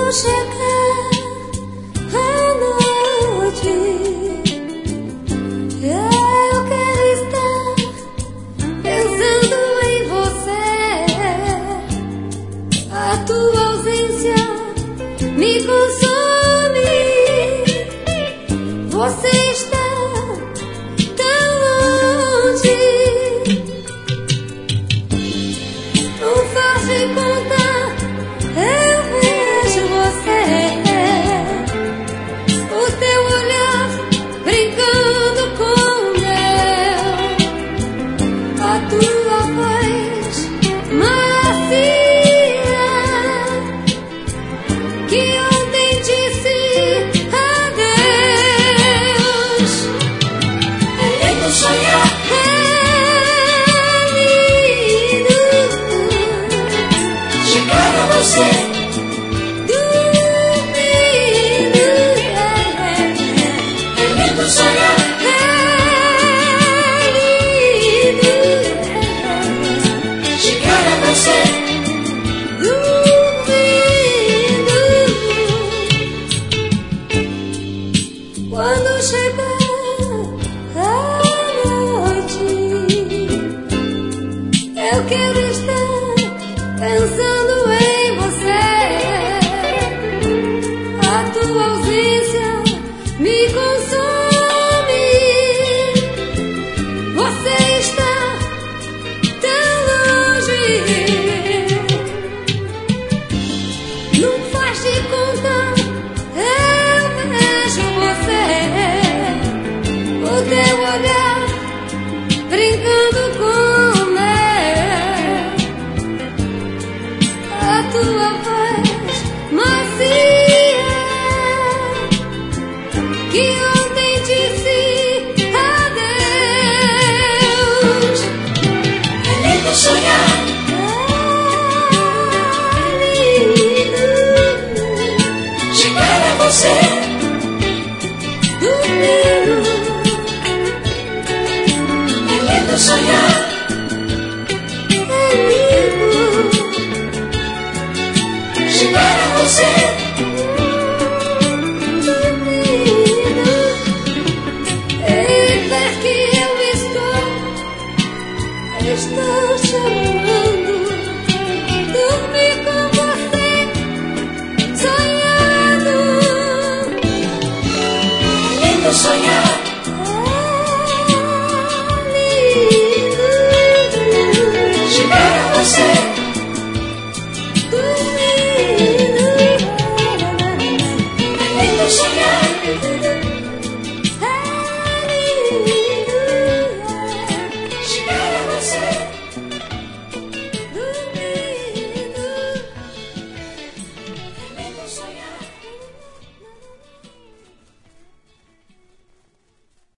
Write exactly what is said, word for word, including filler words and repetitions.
chegar a noite, eu quero estar pensando em você. A tua ausência me consome. Você está tão longe. Não faz de conta, eu vejo você. O teu olhar brincando com o meu. A tua voz macia que ontem disse adeus. É lindo sonhar. Você dormindo, é lindo sonhar, é lindo chegar a você dormindo. Quando chegar a noite, eu quero estar pensando em a tua ausência me consome. Você está tão longe. Não faz de conta, eu vejo você. O teu olhar brincando com o meu. A tua voz macia que ontem disse adeus. É lindo sonhar, é lindo chegar a você dormindo. É lindo sonhar, é lindo chegar a você. Estou chamando, dormir com você, sonhando. Lindo sonhar, é lindo chegar a você, dormindo. Lindo sonhar.